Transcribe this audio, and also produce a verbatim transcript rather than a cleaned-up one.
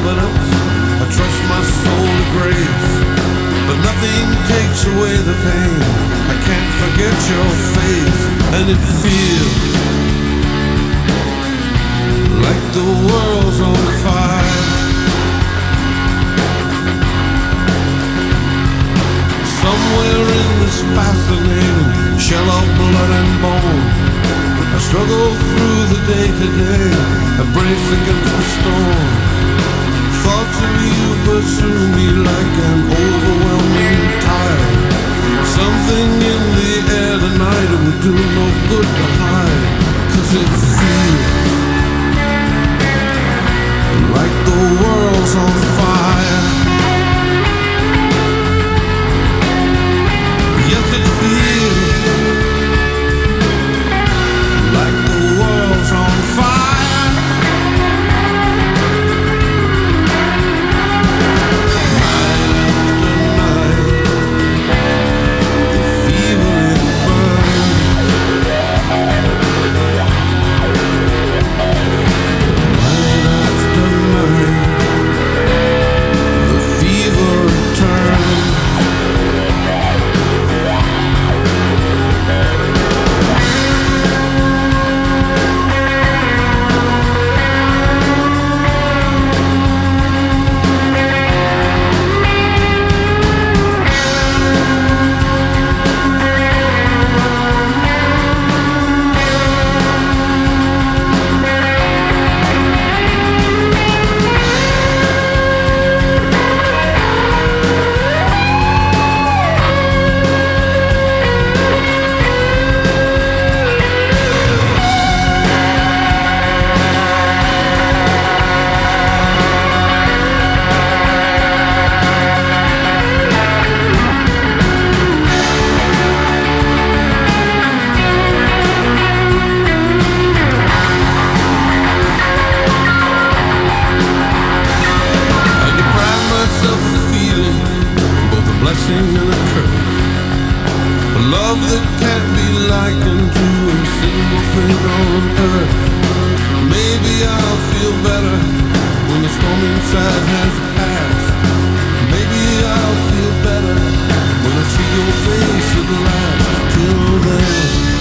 providence, I trust my soul to grace. But nothing takes away the pain. I can't forget your face, and it feels like the world's on fire. Somewhere in this fascinating shell of blood and bone, I struggle through the day to day, I brace against the storm. Thoughts of you pursue me like an overwhelming tide. Something in the air tonight, it would do no good to hide, 'cause it feels like the world's on fire. Yes, it feels like the world's on fire. Night after night, the fever it burns. Night after night, the fever returns. Blessing and a curse, a love that can't be likened to a single thing on earth. Maybe I'll feel better when the storm inside has passed. Maybe I'll feel better when I see your face at last. Till then,